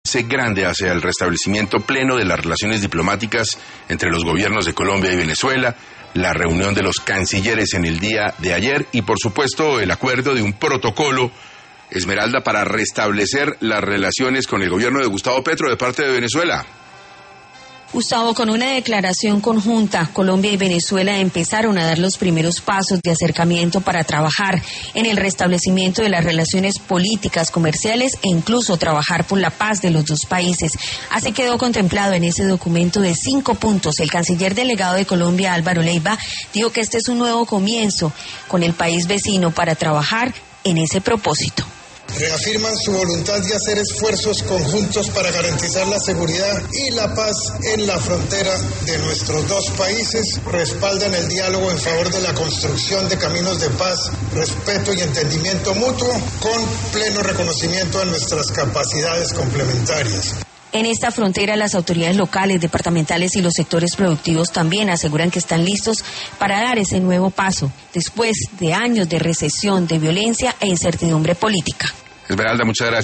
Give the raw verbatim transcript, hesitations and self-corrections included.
grande hacia el restablecimiento pleno de las relaciones diplomáticas entre los gobiernos de Colombia y Venezuela, la reunión de los cancilleres en el día de ayer y, por supuesto, el acuerdo de un protocolo, Esmeralda, para restablecer las relaciones con el gobierno de Gustavo Petro de parte de Venezuela. Gustavo, con una declaración conjunta, Colombia y Venezuela empezaron a dar los primeros pasos de acercamiento para trabajar en el restablecimiento de las relaciones políticas, comerciales e incluso trabajar por la paz de los dos países. Así quedó contemplado en ese documento de cinco puntos. El canciller delegado de Colombia, Álvaro Leiva, dijo que este es un nuevo comienzo con el país vecino para trabajar en ese propósito. Reafirman su voluntad de hacer esfuerzos conjuntos para garantizar la seguridad y la paz en la frontera de nuestros dos países. Respaldan el diálogo en favor de la construcción de caminos de paz, respeto y entendimiento mutuo, con pleno reconocimiento de nuestras capacidades complementarias. En esta frontera, las autoridades locales, departamentales y los sectores productivos también aseguran que están listos para dar ese nuevo paso, después de años de recesión, de violencia e incertidumbre política. Esmeralda, muchas gracias.